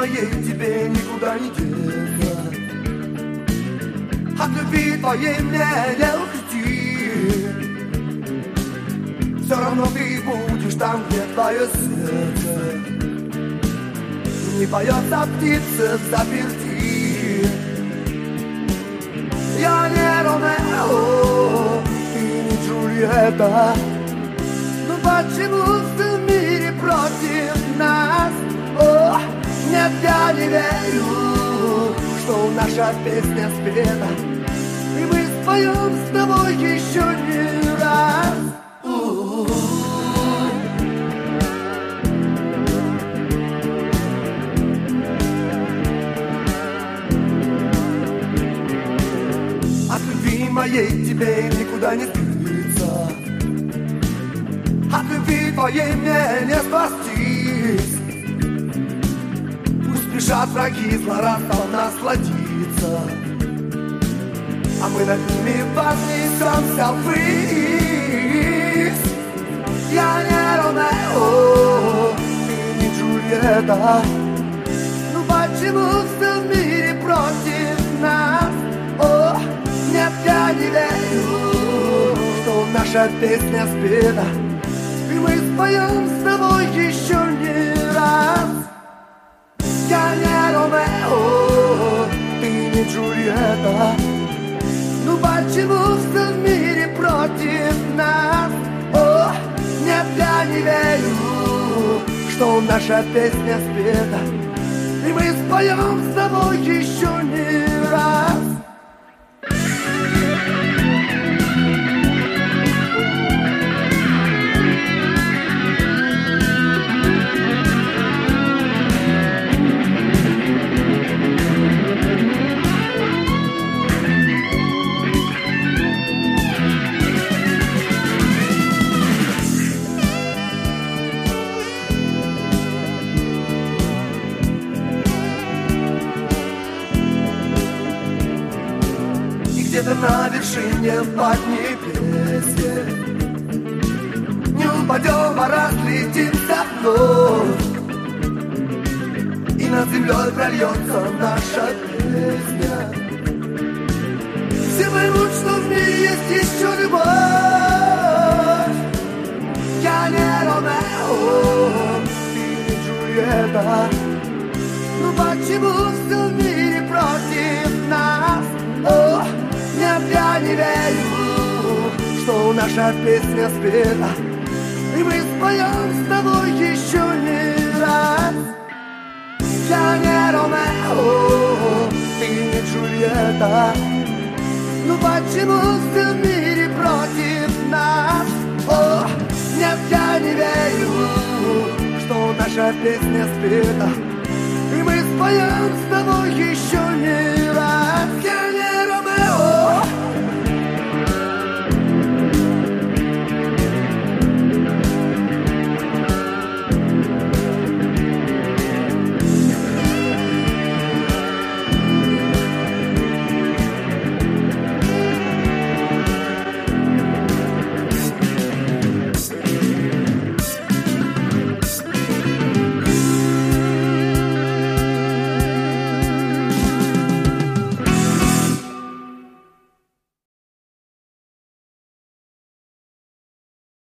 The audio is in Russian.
моей тебе никуда не деться. От любви твоей мне не уйти. Все равно ты будешь там, где твое сердце. Не поется птица в заперти. Я не Ромео, ты не Джульетта. Но почему в мире против нас? О, нет, я не верю, что наша песня спета, и мы споем с тобой еще не раз. От любви моей тебе никуда не скрыться. От любви твоей мне не спастись. Пусть спешат враги злорадно насладиться, а мы над ними вознесемся ввысь. Я не Ромео, ты не Джульетта. Ну почему все в мире против нас? О, нет, я не верю, что наша песня спета, и мы споем с тобой еще не раз. Я не Ромео, ты не Джульетта. Ну почему все в мире против нас? О, нет, я не верю, что наша песня спета, и мы споем с тобой еще не раз. Где-то на вершине поднебесья не упадем, а разлетимся вновь, и над землей прольется наша песня. Все поймут, что в мире есть еще любовь. Я не Ромео, ты не Джульетта. Ну почему все в мире против нас? О, нет, я не верю, что наша песня спета, и мы споем с тобой еще не раз. Я не Ромео, ты не Джульетта. Ну почему все в мире против нас? О, нет, я не верю, что наша песня спета, и мы споем с тобой еще не раз.